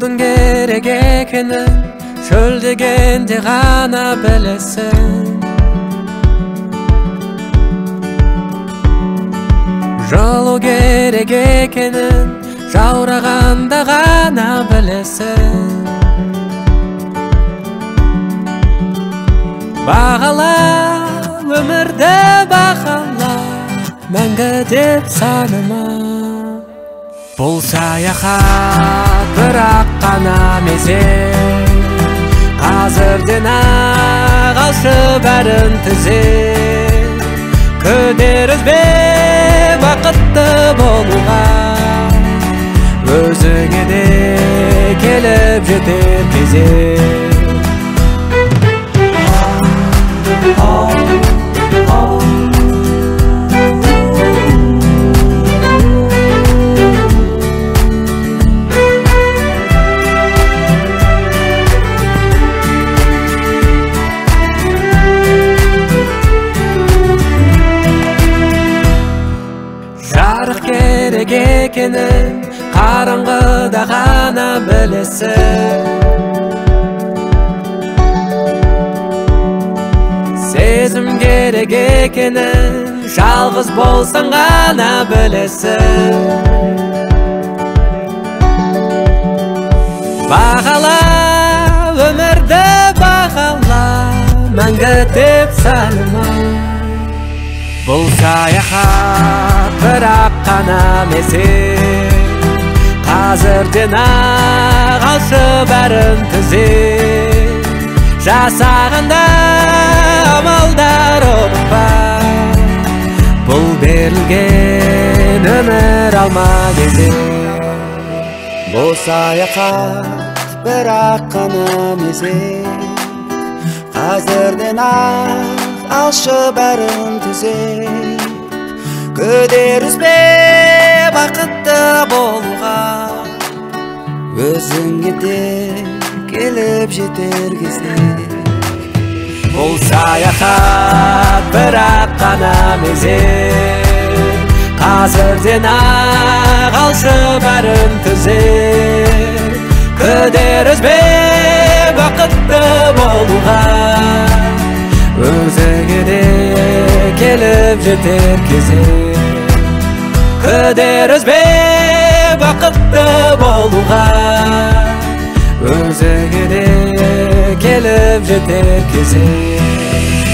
Сезім керек екенін шөл дегенде ғана білесің. Жылу керек екенін жаурағанда ғана білесің. Бағала өмірді, бағала мәңгі деп санама. Бұл саяхат бірақ қана мезет, қазірден-ақ алшы бәрін түзет. Күдер үзбе бақытты болуға, өзіңе де келіп жетер кезек. Жарық керек екенін қараңғыда ғана білесің. Сезім керек екенін жалғыз болсаң ғана білесің. Бағала өмірді, бағала мәңгі деп санама. Бұл саяхат бірақ қана мезет, қазірден-ақ алшы бәрін түзет. Жасағанда амалдар ұмытпа, бұл берілген өмір алма кезек. Бұл саяхат бірақ қана мезет, қазірден-ақ алшы бәрін түзет. Күдер үзбе бақытты болуға, өзіңе де келіп жетер кезек. Бұл саяхат бірақ қана мезет, қазірден-ақ алшы бәрін түзет. Күдер үзбе бақытты болуға, өзіңе де келіп жетер кезек. Күдер үзбе бақытты болуға, өзіңе де келіп жетер кезек.